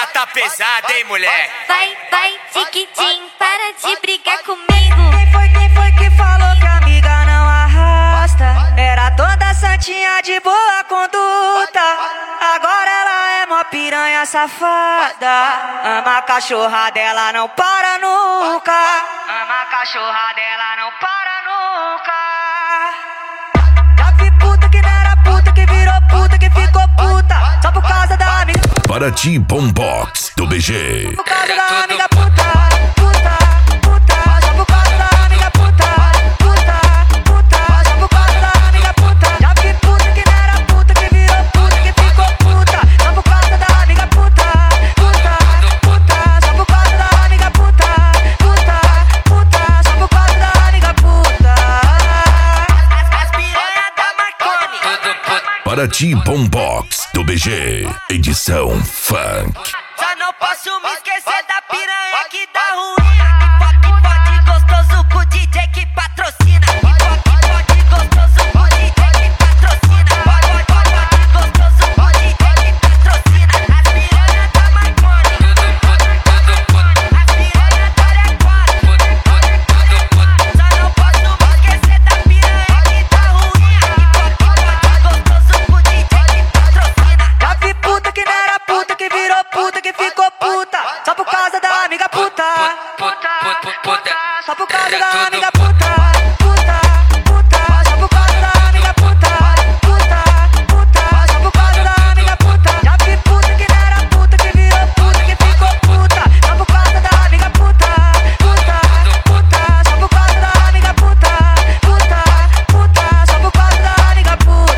essa tá pesada, hein, moleque? Vai, tiquitim, para de brigar comigo. Quem foi que falou que a amiga não arrasta? Era toda santinha de boa conduta. Agora ela é mó piranha safada. Ama a cachorra dela, não para nunca. Ama a cachorra dela, não para nunca. Já vi puta que não era puta, que virou puta, que ficou puta só por causa da amiga. Paraty Boombox do BG. Por causa da amiga puta, só por causa da amiga puta, só por causa da amiga puta. Já vi puta que não era puta, que virou puta, que ficou puta só por causa da amiga puta, só por causa da amiga puta, só por causa da amiga puta. As piranha da Marconi. Paraty Boombox do BG, edição funk. Só não posso me esquecer da piranha que dá ruim. Pode gostoso com o DJ que patrocina. Pode gostoso com o DJ que patrocina. Pode gostoso com o DJ que patrocina. As piranha da Marconi. As piranha da Record. Só não posso me esquecer da piranha que dá ruim. Pode gostoso com o DJ que patrocina. Já vi puta que não era puta, que virou puta, que ficou puta só por causa da amiga puta, só por causa da amiga puta, só por causa da amiga puta, só por causa da amiga puta. Já vi puta que não era puta, que virou puta, que ficou puta só por causa da amiga puta, só por causa da amiga puta, só por causa da amiga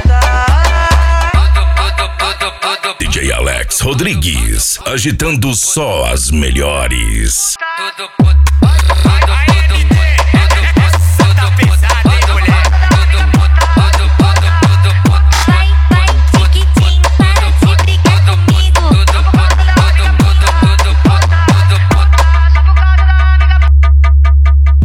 puta. DJ Alex Rodrigues, agitando só as melhores. Tudo